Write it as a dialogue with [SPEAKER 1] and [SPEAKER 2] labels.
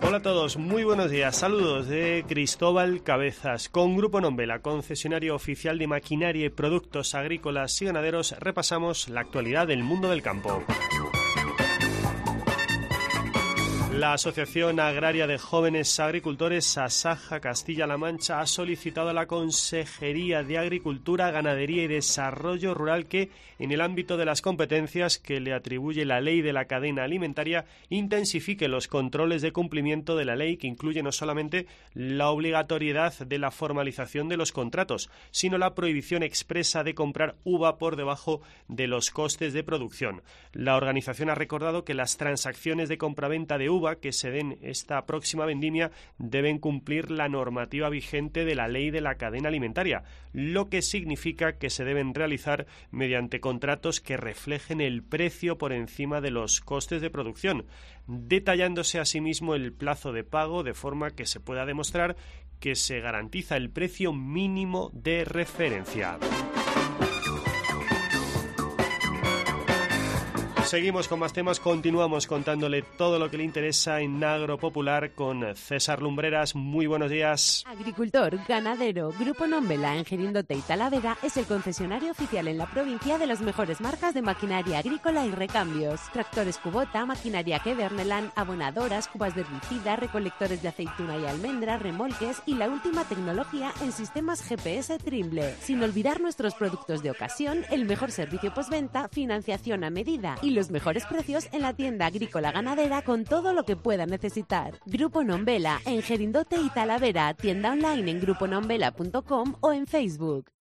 [SPEAKER 1] Hola a todos, muy buenos días. Saludos de Cristóbal Cabezas. Con Grupo Nombela, concesionario oficial de maquinaria y productos agrícolas y ganaderos, repasamos la actualidad del mundo del campo. La Asociación Agraria de Jóvenes Agricultores, Asaja Castilla-La Mancha, ha solicitado a la Consejería de Agricultura, Ganadería y Desarrollo Rural que, en el ámbito de las competencias que le atribuye la Ley de la Cadena Alimentaria, intensifique los controles de cumplimiento de la ley, que incluye no solamente la obligatoriedad de la formalización de los contratos, sino la prohibición expresa de comprar uva por debajo de los costes de producción. La organización ha recordado que las transacciones de compraventa de uva que se den esta próxima vendimia deben cumplir la normativa vigente de la Ley de la Cadena Alimentaria, lo que significa que se deben realizar mediante contratos que reflejen el precio por encima de los costes de producción, detallándose asimismo el plazo de pago de forma que se pueda demostrar que se garantiza el precio mínimo de referencia. Seguimos con más temas, continuamos contándole todo lo que le interesa en Agropopular con César Lumbreras. Muy buenos días.
[SPEAKER 2] Agricultor, ganadero, Grupo Nombela en Gerindote y Talavera es el concesionario oficial en la provincia de las mejores marcas de maquinaria agrícola y recambios. Tractores Kubota, maquinaria Kederneland, abonadoras, cubas de herbicida, recolectores de aceituna y almendra, remolques y la última tecnología en sistemas GPS Trimble. Sin olvidar nuestros productos de ocasión, el mejor servicio postventa, financiación a medida y los mejores precios en la tienda agrícola ganadera con todo lo que pueda necesitar. Grupo Nombela en Gerindote y Talavera, tienda online en gruponombela.com o en Facebook.